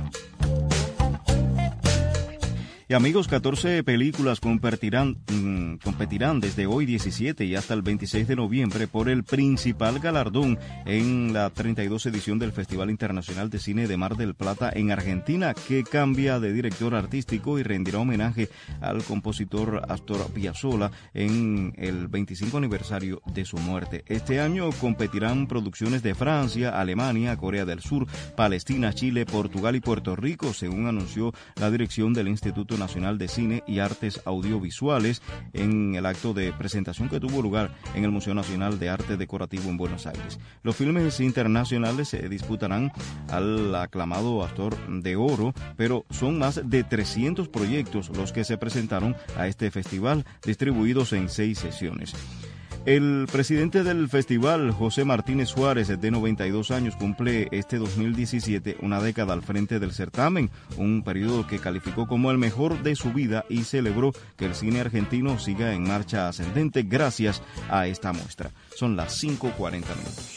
Y amigos, catorce películas competirán, mmm, competirán desde hoy diecisiete y hasta el veintiséis de noviembre por el principal galardón en la treinta y dos edición del Festival Internacional de Cine de Mar del Plata en Argentina, que cambia de director artístico y rendirá homenaje al compositor Astor Piazzolla en el veinticinco aniversario de su muerte. Este año competirán producciones de Francia, Alemania, Corea del Sur, Palestina, Chile, Portugal y Puerto Rico, según anunció la dirección del Instituto Nacional de Cine y Artes Audiovisuales en el acto de presentación que tuvo lugar en el Museo Nacional de Arte Decorativo en Buenos Aires. Los filmes internacionales se disputarán al aclamado Astor de Oro, pero son más de trescientos proyectos los que se presentaron a este festival, distribuidos en seis sesiones. El presidente del festival, José Martínez Suárez, de noventa y dos años, cumple este dos mil diecisiete una década al frente del certamen, un periodo que calificó como el mejor de su vida y celebró que el cine argentino siga en marcha ascendente gracias a esta muestra. Son las cinco cuarenta minutos.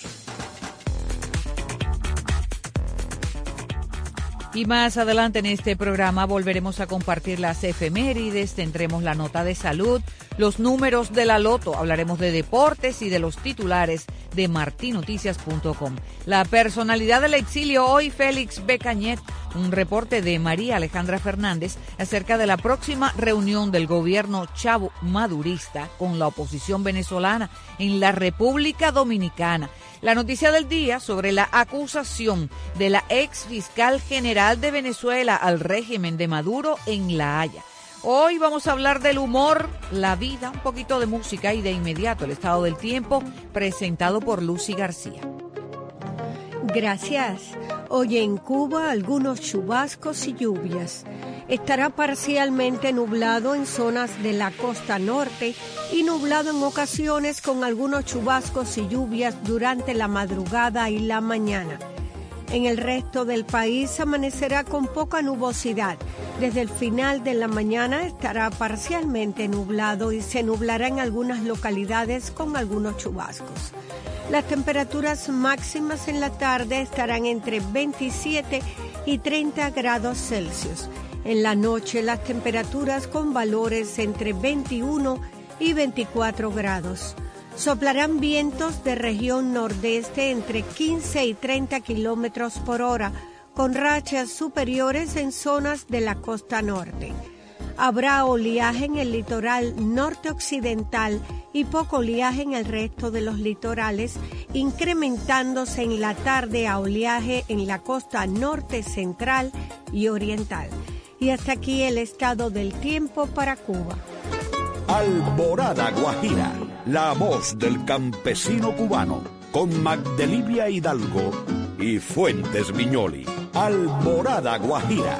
Y más adelante en este programa volveremos a compartir las efemérides, tendremos la nota de salud, los números de la loto, hablaremos de deportes y de los titulares de marti noticias punto com. La personalidad del exilio hoy, Félix B. Cañet, un reporte de María Alejandra Fernández acerca de la próxima reunión del gobierno chavo madurista con la oposición venezolana en la República Dominicana. La noticia del día sobre la acusación de la ex fiscal general de Venezuela al régimen de Maduro en La Haya. Hoy vamos a hablar del humor, la vida, un poquito de música y de inmediato el estado del tiempo presentado por Lucy García. Gracias. Hoy en Cuba algunos chubascos y lluvias. Estará parcialmente nublado en zonas de la costa norte y nublado en ocasiones con algunos chubascos y lluvias durante la madrugada y la mañana. En el resto del país amanecerá con poca nubosidad. Desde el final de la mañana estará parcialmente nublado y se nublará en algunas localidades con algunos chubascos. Las temperaturas máximas en la tarde estarán entre veintisiete y treinta grados Celsius. En la noche las temperaturas con valores entre veintiuno y veinticuatro grados. Soplarán vientos de región nordeste entre quince y treinta kilómetros por hora, con rachas superiores en zonas de la costa norte. Habrá oleaje en el litoral norte occidental y poco oleaje en el resto de los litorales, incrementándose en la tarde a oleaje en la costa norte central y oriental. Y hasta aquí el estado del tiempo para Cuba. Alborada Guajira, la voz del campesino cubano, con Magdelivia Hidalgo y Fuentes Viñoli. Alborada Guajira.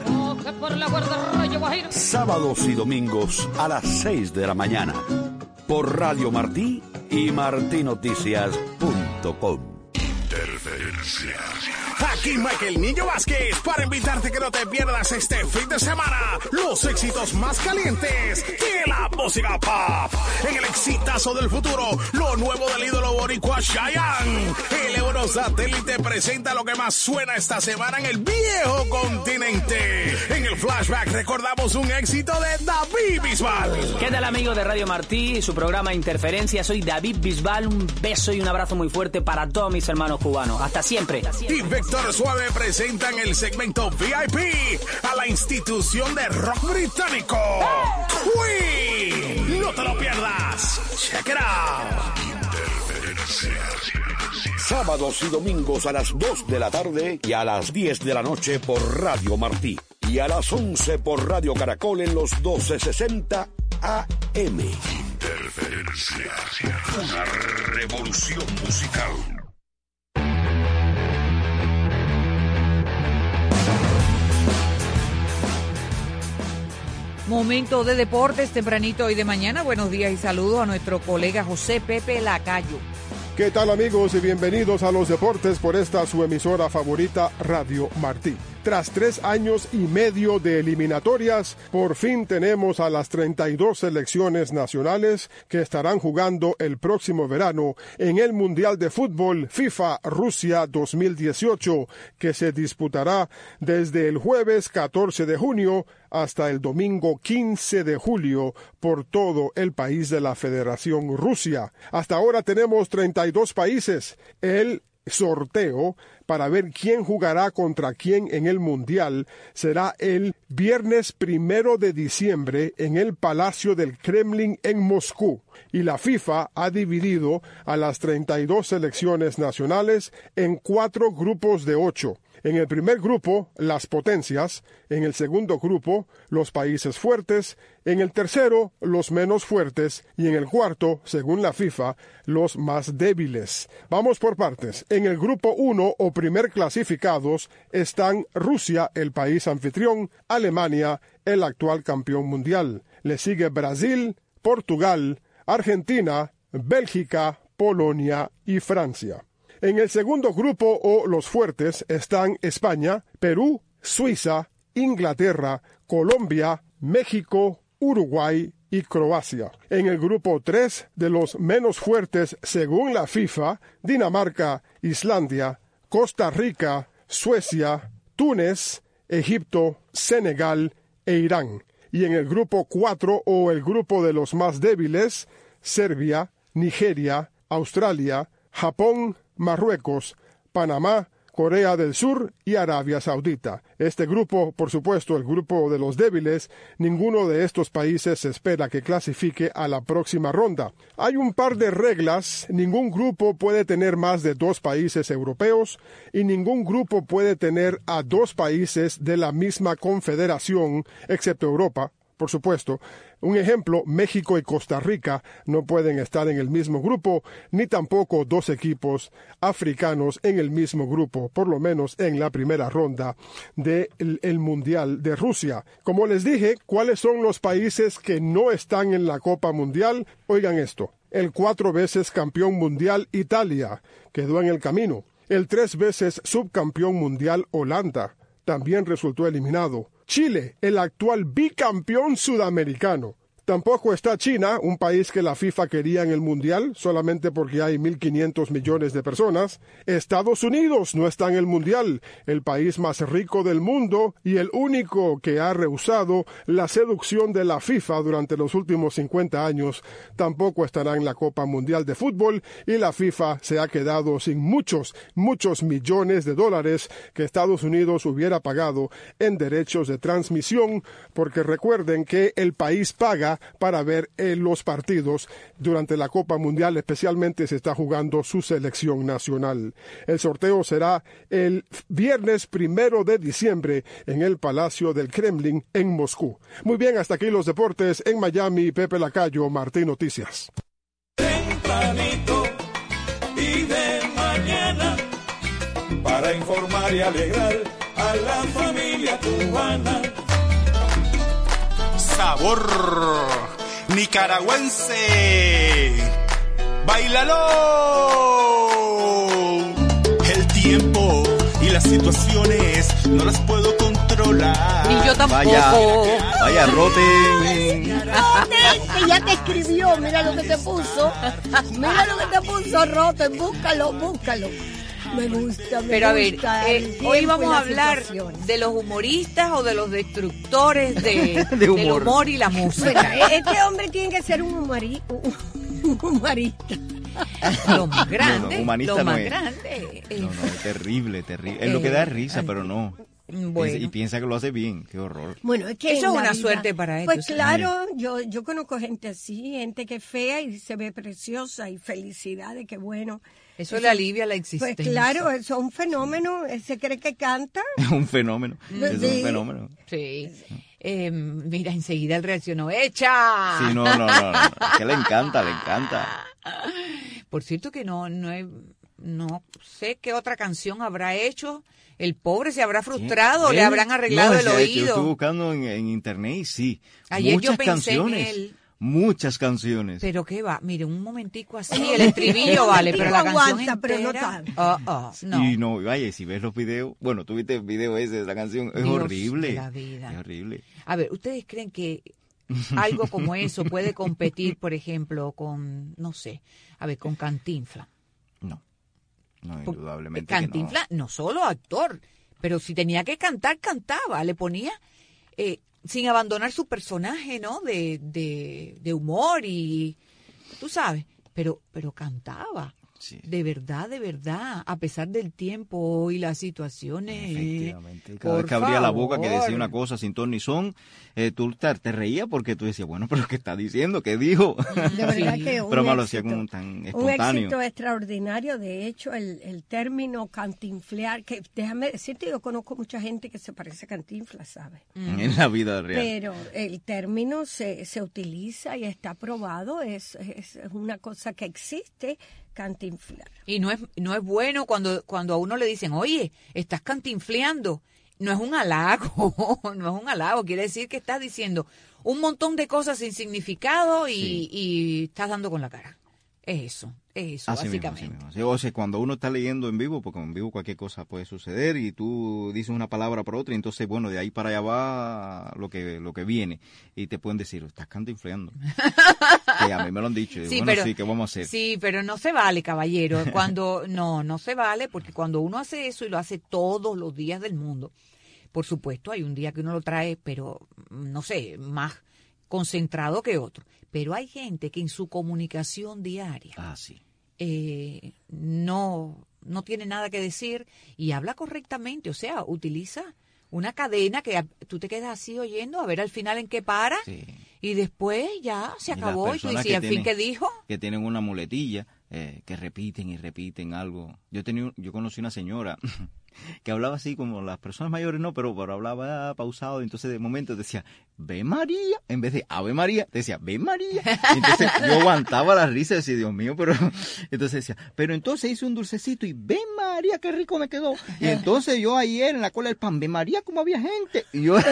Sábados y domingos a las seis de la mañana. Por Radio Martí y marti noticias punto com. Interferencia. Aquí Michael Niño Vázquez para invitarte que no te pierdas este fin de semana los éxitos más calientes de la música pop. En el exitazo del futuro, lo nuevo del ídolo boricua Chayanne. El Eurosatélite presenta lo que más suena esta semana en el viejo continente. En el flashback recordamos un éxito de David Bisbal. ¿Qué tal, amigos de Radio Martí y su programa Interferencia? Soy David Bisbal. Un beso y un abrazo muy fuerte para todos mis hermanos cubanos. Hasta siempre. Y Víctor Suave presentan el segmento V I P a la institución de rock británico, Queen. No te lo pierdas. Check it out. Sábados y domingos a las dos de la tarde y a las diez de la noche por Radio Martí. Y a las once por Radio Caracol en los doce sesenta A M. Interferencia. Una revolución musical. Momento de deportes tempranito hoy de mañana. Buenos días y saludos a nuestro colega José Pepe Lacayo. ¿Qué tal, amigos? Y bienvenidos a los deportes por esta su emisora favorita, Radio Martí. Tras tres años y medio de eliminatorias, por fin tenemos a las treinta y dos selecciones nacionales que estarán jugando el próximo verano en el Mundial de Fútbol FIFA Rusia dos mil dieciocho, que se disputará desde el jueves catorce de junio hasta el domingo quince de julio por todo el país de la Federación Rusia. Hasta ahora tenemos treinta y dos países. El sorteo para ver quién jugará contra quién en el Mundial será el viernes primero de diciembre en el Palacio del Kremlin en Moscú. Y la FIFA ha dividido a las treinta y dos selecciones nacionales en cuatro grupos de ocho. En el primer grupo, las potencias; en el segundo grupo, los países fuertes; en el tercero, los menos fuertes; y en el cuarto, según la FIFA, los más débiles. Vamos por partes. En el grupo uno o primer clasificados están Rusia, el país anfitrión; Alemania, el actual campeón mundial. Le sigue Brasil, Portugal, Argentina, Bélgica, Polonia y Francia. En el segundo grupo o los fuertes están España, Perú, Suiza, Inglaterra, Colombia, México, Uruguay y Croacia. En el grupo tres de los menos fuertes según la FIFA, Dinamarca, Islandia, Costa Rica, Suecia, Túnez, Egipto, Senegal e Irán. Y en el grupo cuatro o el grupo de los más débiles, Serbia, Nigeria, Australia, Japón, Marruecos, Panamá, Corea del Sur y Arabia Saudita. Este grupo, por supuesto, el grupo de los débiles, ninguno de estos países se espera que clasifique a la próxima ronda. Hay un par de reglas: ningún grupo puede tener más de dos países europeos y ningún grupo puede tener a dos países de la misma confederación, excepto Europa. Por supuesto, un ejemplo, México y Costa Rica no pueden estar en el mismo grupo, ni tampoco dos equipos africanos en el mismo grupo, por lo menos en la primera ronda del el Mundial de Rusia. Como les dije, ¿cuáles son los países que no están en la Copa Mundial? Oigan esto: el cuatro veces campeón mundial Italia, quedó en el camino. El tres veces subcampeón mundial Holanda, también resultó eliminado. Chile, el actual bicampeón sudamericano. Tampoco está China, un país que la FIFA quería en el Mundial, solamente porque hay mil quinientos millones de personas. Estados Unidos no está en el Mundial, el país más rico del mundo y el único que ha rehusado la seducción de la FIFA durante los últimos cincuenta años. Tampoco estará en la Copa Mundial de Fútbol y la FIFA se ha quedado sin muchos, muchos millones de dólares que Estados Unidos hubiera pagado en derechos de transmisión, porque recuerden que el país paga para ver eh, los partidos durante la Copa Mundial, especialmente se está jugando su selección nacional. El sorteo será el viernes primero de diciembre en el Palacio del Kremlin en Moscú. Muy bien, hasta aquí los deportes en Miami. Pepe Lacayo, Martí Noticias. Tempranito y de mañana, para informar y alegrar a la familia cubana. Sabor nicaragüense, ¡báilalo! El tiempo y las situaciones no las puedo controlar. Y yo tampoco. Vaya, vaya, Roten. Roten, que ya te escribió, mira lo que te puso. Mira lo que te puso, Roten, búscalo, búscalo. Me gusta, me Pero a ver, gusta eh, hoy vamos a hablar de los humoristas o de los destructores de, de humor. del humor y la música. Bueno, este hombre tiene que ser un, humori, un humorista. Lo más grande, no, no, humanista lo más no es. grande. No, no, es terrible, terrible. Es lo que da risa, pero no. Bueno. Y piensa que lo hace bien, qué horror. Bueno, es que eso es una vida, suerte para ellos. Pues claro, yo yo conozco gente así, gente que es fea y se ve preciosa y felicidades, qué bueno. Eso, eso le alivia la existencia. Pues claro, eso es un fenómeno, se cree que canta. Es un fenómeno, Sí. es un fenómeno. Sí. Eh, mira, enseguida él reaccionó, ¡echa! Sí, no, no, no, no, no. Que le encanta, le encanta. Por cierto que no, no, he, no sé qué otra canción habrá hecho. El pobre se habrá frustrado, ¿Eh? le habrán arreglado no, el es, oído. Yo estuve buscando en, en internet y sí, Ayer muchas yo pensé canciones. en él. muchas canciones. Pero qué va, mire, un momentico así, el estribillo vale, pero la canción aguanta, entera, pero no tanto. Oh, oh, no. Y no, vaya, si ves los videos, bueno, tú viste el video ese de la canción, es Dios horrible. de la vida. Es horrible. A ver, ¿ustedes creen que algo como eso puede competir, por ejemplo, con, no sé, a ver, con Cantinflas? No, no, indudablemente Cantinflas, que no. no solo actor, pero si tenía que cantar, cantaba, le ponía, eh, sin abandonar su personaje, ¿no? De, de, de humor y, tú sabes, pero, pero cantaba. Sí. De verdad, de verdad, a pesar del tiempo y las situaciones. Efectivamente. Cada vez que abría la boca que decía una cosa sin ton ni son, eh, tú te, te reías porque tú decías, bueno, pero ¿qué está diciendo? ¿Qué dijo? De verdad que un pero más éxito, lo hacía como tan espontáneo. Un éxito extraordinario. De hecho, el, el término cantinflear, que déjame decirte, yo conozco mucha gente que se parece a Cantinflas, ¿sabes? Mm. En la vida real. Pero el término se, se utiliza y está probado, es, es, es una cosa que existe. Cantinflar. Y no es no es bueno cuando cuando a uno le dicen, oye, estás cantinfleando. No es un halago, no es un halago. Quiere decir que estás diciendo un montón de cosas sin significado y, sí. y estás dando con la cara. Es eso, es eso, así básicamente. Mismo, así mismo. O sea, cuando uno está leyendo en vivo, porque en vivo cualquier cosa puede suceder y tú dices una palabra por otra, y entonces, bueno, de ahí para allá va lo que lo que viene. Y te pueden decir, estás cantinfleando. Que a mí me lo han dicho. Y sí, bueno, pero, sí, ¿qué vamos a hacer? Sí, pero no se vale, caballero. Cuando no, no se vale, porque cuando uno hace eso y lo hace todos los días del mundo, por supuesto, hay un día que uno lo trae, pero, no sé, más concentrado que otro. Pero hay gente que en su comunicación diaria ah, sí. eh, no, no tiene nada que decir y habla correctamente, o sea, utiliza una cadena que tú te quedas así oyendo a ver al final en qué para sí. y después ya se acabó y, y tú dices, ¿y al fin qué dijo? Que tienen una muletilla, eh, que repiten y repiten algo. Yo tenía, yo conocí una señora que hablaba así como las personas mayores, no, pero, pero hablaba pausado, entonces de momento decía, ve María, en vez de Ave María, decía, ve María. Y entonces yo aguantaba la risa y decía, Dios mío, pero entonces decía, pero entonces hice un dulcecito y ve María, qué rico me quedó. Y entonces yo ayer en la cola del pan, ve María, como había gente. Y yo...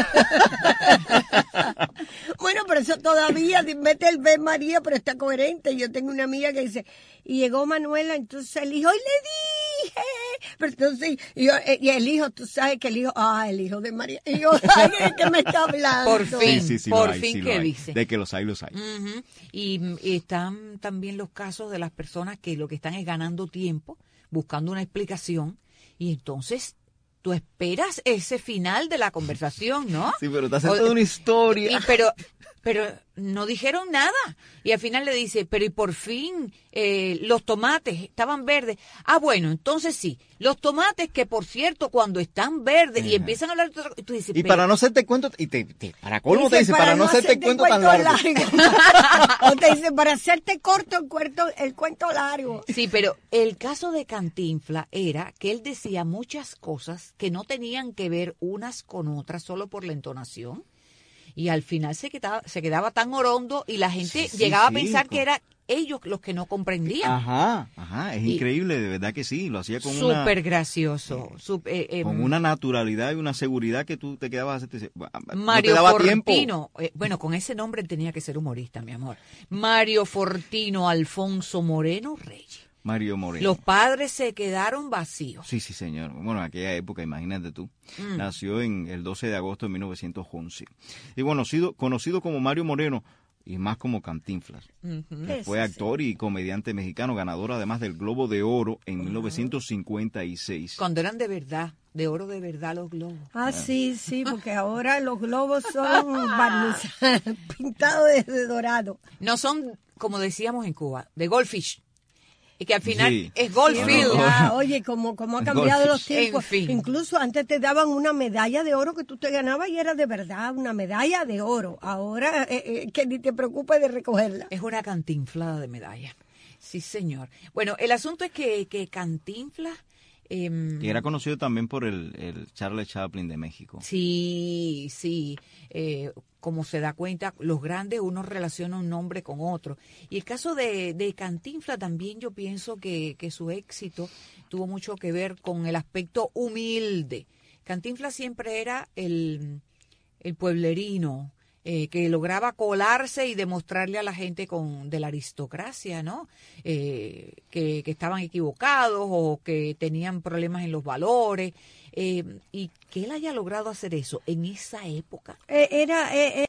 Bueno, pero eso todavía, mete el ve María, pero está coherente. Yo tengo una amiga que dice, y llegó Manuela, entonces el hijo, y le dije, pero entonces, y, yo, y el hijo, tú sabes que el hijo, ah, el hijo de María, y yo, ay, ¿de qué me está hablando? Por fin, sí, sí, sí, por hay, fin sí que hay. dice. De que los hay, los hay. Uh-huh. y, y están también los casos de las personas que lo que están es ganando tiempo, buscando una explicación, y entonces tú esperas ese final de la conversación, ¿no? Sí, pero te hace toda una historia. Y, pero, pero no dijeron nada. Y al final le dice, pero y por fin eh, los tomates estaban verdes. Ah, bueno, entonces sí. Los tomates que, por cierto, cuando están verdes y empiezan a hablar... Y, tú dices, y para no hacerte cuento, y te, te, para colmo dice, te dice, para, para no hacerte, hacerte cuento, cuento tan largo. largo. O te dice, para hacerte corto el, cuento, el cuento largo. Sí, pero el caso de Cantinflas era que él decía muchas cosas que no tenían que ver unas con otras solo por la entonación. Y al final se quedaba, se quedaba tan orondo y la gente sí, llegaba sí, a pensar sí, que era ellos los que no comprendían. Ajá, ajá, es y increíble, de verdad que sí, lo hacía con super una... Súper gracioso. Eh, super, eh, eh, con una naturalidad y una seguridad que tú te quedabas... Te, Mario no te daba Fortino, eh, bueno, con ese nombre tenía que ser humorista, mi amor. Mario Fortino Alfonso Moreno Reyes. Mario Moreno. Los padres se quedaron vacíos. Sí, sí, señor. Bueno, en aquella época, imagínate tú. Mm. Nació en el doce de agosto de mil novecientos once. Y bueno, sido, conocido como Mario Moreno y más como Cantinflas. Uh-huh. Fue actor y comediante mexicano, ganador además del Globo de Oro en uh-huh. mil novecientos cincuenta y seis. Cuando eran de verdad, de oro de verdad los globos. Ah, ah. sí, sí, porque ahora los globos son barnizados, pintados de, de dorado. No son, como decíamos en Cuba, de goldfish. Y que al final sí. es Goldfield. Sí, ah, oye, como, como ha cambiado los tiempos. En fin. Incluso antes te daban una medalla de oro que tú te ganabas y era de verdad una medalla de oro. Ahora eh, eh, que ni te preocupes de recogerla. Es una cantinflada de medalla. Sí, señor. Bueno, el asunto es que, que Cantinflas... Eh, y era conocido también por el, el Charles Chaplin de México. Sí, sí. Eh, como se da cuenta, los grandes uno relaciona un nombre con otro. Y el caso de, de Cantinflas también yo pienso que, que su éxito tuvo mucho que ver con el aspecto humilde. Cantinflas siempre era el, el pueblerino, eh, que lograba colarse y demostrarle a la gente con de la aristocracia, ¿no? Eh, que, que estaban equivocados o que tenían problemas en los valores. Eh, y que él haya logrado hacer eso en esa época. Eh, era... Eh, eh.